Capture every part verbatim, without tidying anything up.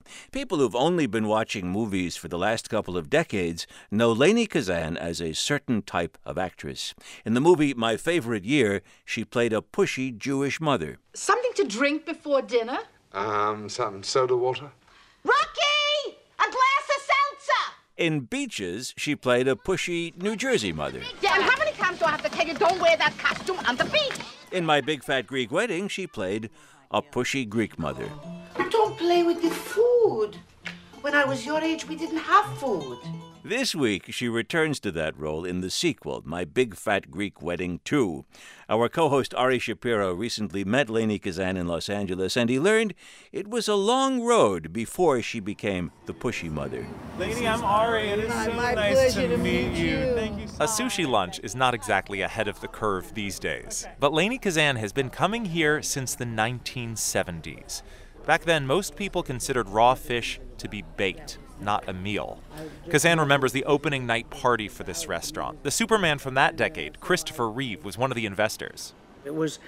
People who've only been watching movies for the last couple of decades know Lainie Kazan as a certain type of actress. In the movie My Favorite Year, she played a pushy Jewish mother. Something to drink before dinner? Um, some soda water? Rocky! A glass of seltzer! In Beaches, she played a pushy New Jersey mother. Yeah, and how many times do I have to tell you don't wear that costume on the beach? In My Big Fat Greek Wedding, she played a pushy Greek mother. Don't play with the food. When I was your age, we didn't have food. This week, she returns to that role in the sequel, My Big Fat Greek Wedding two. Our co-host Ari Shapiro recently met Lainie Kazan in Los Angeles, and he learned it was a long road before she became the pushy mother. Lainie, I'm Ari, and it's so My nice pleasure to to meet meet you. you. Thank you so A sushi lunch is not exactly ahead of the curve these days, but Lainie Kazan has been coming here since the nineteen seventies. Back then, most people considered raw fish to be bait, not a meal. Kazan remembers the opening night party for this restaurant. The Superman from that decade, Christopher Reeve, was one of the investors. It was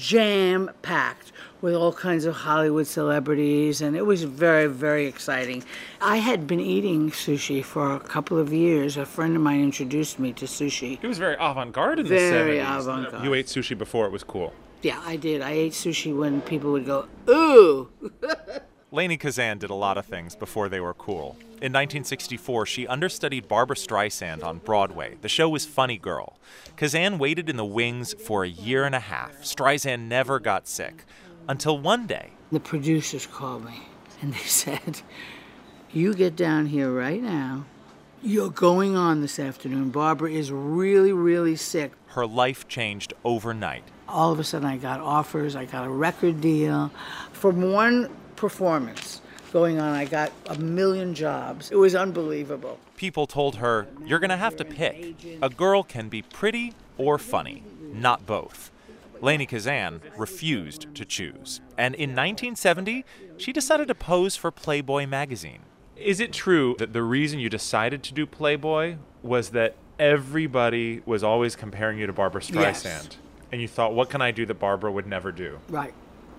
jam-packed with all kinds of Hollywood celebrities, and it was very, very exciting. I had been eating sushi for a couple of years. A friend of mine introduced me to sushi. It was very avant-garde in the Very seventies. avant-garde. You ate sushi before it was cool. Yeah, I did. I ate sushi when people would go, ooh! Lainie Kazan did a lot of things before they were cool. In nineteen sixty-four, she understudied Barbra Streisand on Broadway. The show was Funny Girl. Kazan waited in the wings for a year and a half. Streisand never got sick. Until one day, The producers called me, and they said, you get down here right now. You're going on this afternoon. Barbara is really, really sick. her life changed overnight. All of a sudden, I got offers. I got a record deal. From one performance going on, I got a million jobs. It was unbelievable. People told her, you're going to have to pick. A girl can be pretty or funny, not both. Lainie Kazan refused to choose. And in nineteen seventy, she decided to pose for Playboy magazine. Is it true that the reason you decided to do Playboy was that everybody was always comparing you to Barbra Streisand? Yes. And you thought, what can I do that Barbara would never do? Right.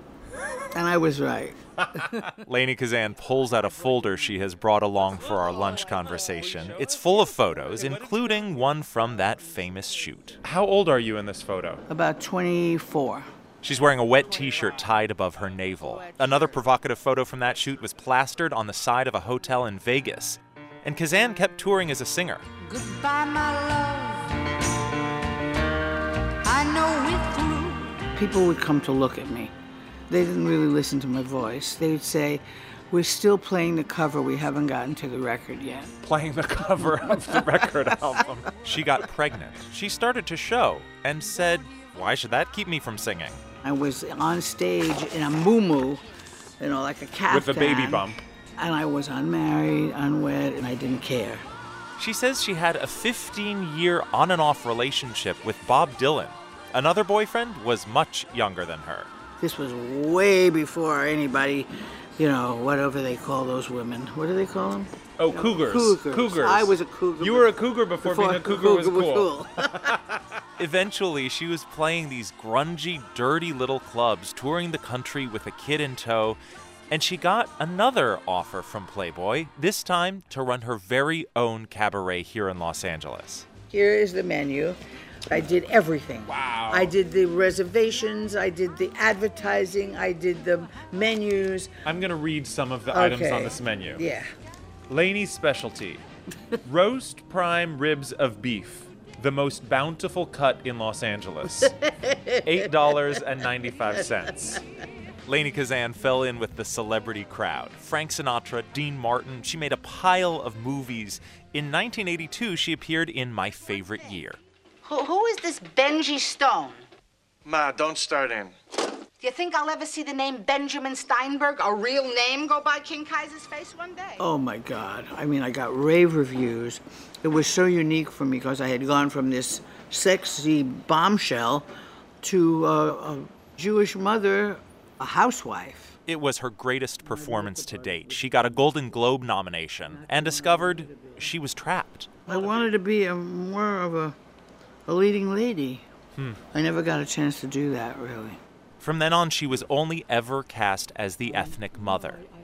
And I was right. Lainie Kazan pulls out a folder she has brought along for our lunch conversation. It's full of photos, including one from that famous shoot. How old are you in this photo? About twenty-four. She's wearing a wet t-shirt tied above her navel. Another provocative photo from that shoot was plastered on the side of a hotel in Vegas. And Kazan kept touring as a singer. Goodbye, my love. I know we're through. People would come to look at me. They didn't really listen to my voice. They would say, we're still playing the cover. We haven't gotten to the record yet. Playing the cover of the record album. She got pregnant. She started to show and said, why should that keep me from singing? I was on stage in a muumuu, you know, like a caftan. With a baby bump. And I was unmarried, unwed, and I didn't care. She says she had a fifteen-year on and off relationship with Bob Dylan. Another boyfriend was much younger than her. This was way before anybody, you know, whatever they call those women. What do they call them? Oh, cougars. Cougars. Cougars. I was a cougar. You were a cougar before, before being a cougar, was cool. cool. Eventually, she was playing these grungy, dirty little clubs, touring the country with a kid in tow, and she got another offer from Playboy, this time to run her very own cabaret here in Los Angeles. Here is the menu. I did everything. Wow. I did the reservations, I did the advertising, I did the menus. I'm going to read some of the Okay. items on this menu. Yeah. Lainie's specialty. Roast prime ribs of beef. The most bountiful cut in Los Angeles. eight dollars and ninety-five cents. Lainie Kazan fell in with the celebrity crowd. Frank Sinatra, Dean Martin. She made a pile of movies. In nineteen eighty-two, she appeared in My Favorite Year. Who, who is this Benji Stone? Ma, don't start in. Do you think I'll ever see the name Benjamin Steinberg, a real name, go by King Kaiser's face one day? Oh my God. I mean, I got rave reviews. It was so unique for me because I had gone from this sexy bombshell to a, a Jewish mother, a housewife. It was her greatest performance to date. She got a Golden Globe nomination and discovered she was trapped. I wanted to be a, more of a, a leading lady. Hmm. I never got a chance to do that, really. From then on, she was only ever cast as the ethnic mother.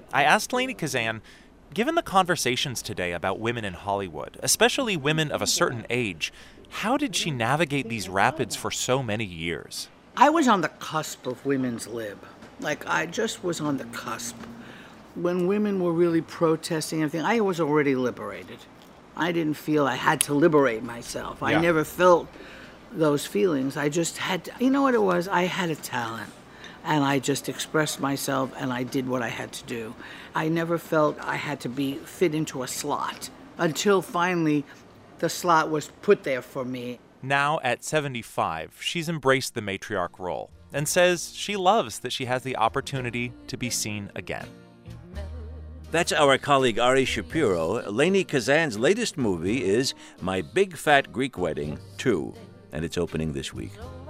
I asked Lainie Kazan, given the conversations today about women in Hollywood, especially women of a certain age, how did she navigate these rapids for so many years? I was on the cusp of women's lib. Like, I just was on the cusp. When women were really protesting everything, I was already liberated. I didn't feel I had to liberate myself. I Yeah. never felt those feelings. I just had to, you know what it was? I had a talent. And I just expressed myself and I did what I had to do. I never felt I had to be fit into a slot until finally the slot was put there for me. Now, at seventy-five, she's embraced the matriarch role and says she loves that she has the opportunity to be seen again. That's our colleague Ari Shapiro. Lainie Kazan's latest movie is My Big Fat Greek Wedding two, and it's opening this week.